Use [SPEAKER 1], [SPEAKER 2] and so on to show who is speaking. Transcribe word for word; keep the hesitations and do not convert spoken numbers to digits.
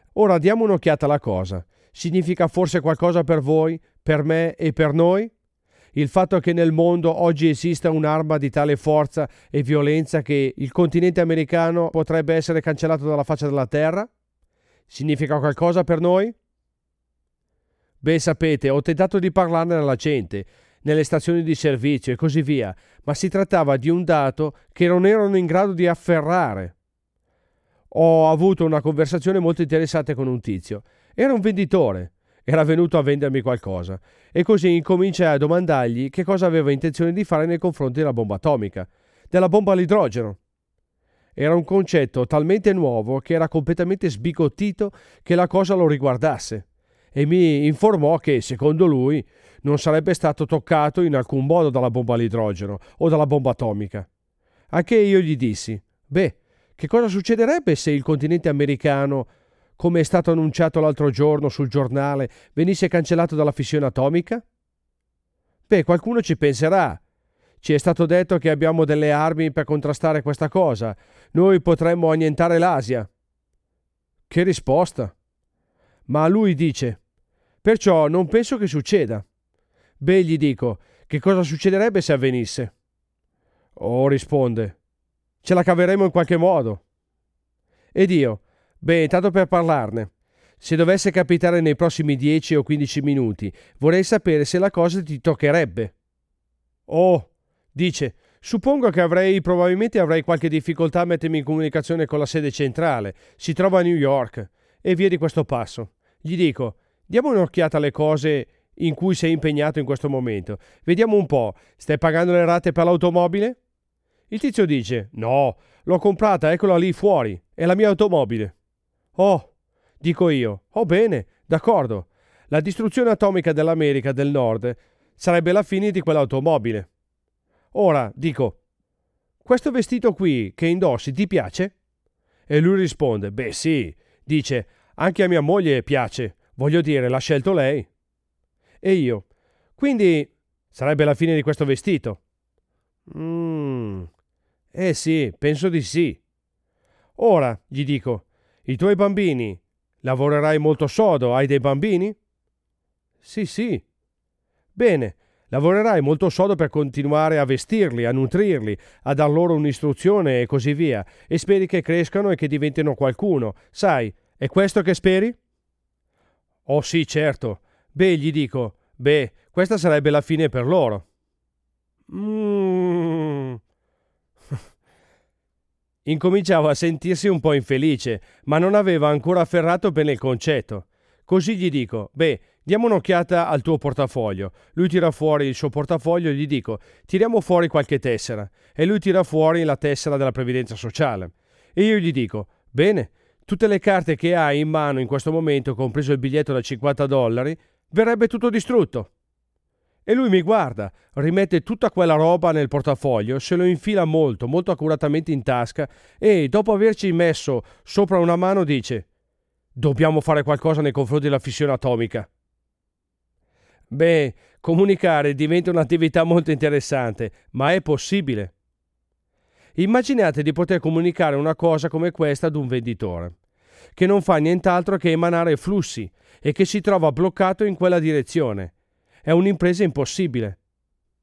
[SPEAKER 1] Ora diamo un'occhiata alla cosa. Significa forse qualcosa per voi, per me e per noi? Il fatto che nel mondo oggi esista un'arma di tale forza e violenza che il continente americano potrebbe essere cancellato dalla faccia della terra? Significa qualcosa per noi? Beh, sapete, ho tentato di parlarne alla gente, nelle stazioni di servizio e così via, ma si trattava di un dato che non erano in grado di afferrare. Ho avuto una conversazione molto interessante con un tizio. Era un venditore. Era venuto a vendermi qualcosa e così incominciai a domandargli che cosa aveva intenzione di fare nei confronti della bomba atomica, della bomba all'idrogeno. Era un concetto talmente nuovo che era completamente sbigottito che la cosa lo riguardasse e mi informò che, secondo lui, non sarebbe stato toccato in alcun modo dalla bomba all'idrogeno o dalla bomba atomica. A che io gli dissi: beh, che cosa succederebbe se il continente americano, come è stato annunciato l'altro giorno sul giornale, venisse cancellato dalla fissione atomica? Beh, qualcuno ci penserà. Ci è stato detto che abbiamo delle armi per contrastare questa cosa. Noi potremmo annientare l'Asia. Che risposta! Ma lui dice: perciò non penso che succeda. Beh, gli dico, che cosa succederebbe se avvenisse? Oh, risponde: ce la caveremo in qualche modo. Ed io: beh, tanto per parlarne. Se dovesse capitare nei prossimi dieci o quindici minuti, vorrei sapere se la cosa ti toccherebbe. Oh, dice, suppongo che avrei, probabilmente avrei qualche difficoltà a mettermi in comunicazione con la sede centrale. Si trova a New York e via di questo passo. Gli dico: diamo un'occhiata alle cose in cui sei impegnato in questo momento. Vediamo un po', stai pagando le rate per l'automobile? Il tizio dice: no, l'ho comprata, eccola lì fuori, è la mia automobile. Oh, dico io: oh bene, d'accordo. La distruzione atomica dell'America del Nord sarebbe la fine di quell'automobile. Ora, dico, questo vestito qui che indossi ti piace? E lui risponde: beh sì, dice, anche a mia moglie piace, voglio dire, l'ha scelto lei. E io: quindi sarebbe la fine di questo vestito? Mmm, eh sì, penso di sì. Ora, gli dico, i tuoi bambini, lavorerai molto sodo, hai dei bambini? Sì, sì. Bene, lavorerai molto sodo per continuare a vestirli, a nutrirli, a dar loro un'istruzione e così via, e speri che crescano e che diventino qualcuno. Sai, è questo che speri? Oh sì, certo. Beh, gli dico, beh, questa sarebbe la fine per loro. Mmm. Incominciava a sentirsi un po' infelice, ma non aveva ancora afferrato bene il concetto. Così gli dico: beh, diamo un'occhiata al tuo portafoglio. Lui tira fuori il suo portafoglio e gli dico: tiriamo fuori qualche tessera. E lui tira fuori la tessera della previdenza sociale. E io gli dico: bene, tutte le carte che hai in mano in questo momento, compreso il biglietto da cinquanta dollari, verrebbe tutto distrutto. E lui mi guarda, rimette tutta quella roba nel portafoglio, se lo infila molto, molto accuratamente in tasca e, dopo averci messo sopra una mano, dice: dobbiamo fare qualcosa nei confronti della fissione atomica. Beh, comunicare diventa un'attività molto interessante, ma è possibile. Immaginate di poter comunicare una cosa come questa ad un venditore, che non fa nient'altro che emanare flussi e che si trova bloccato in quella direzione. È un'impresa impossibile.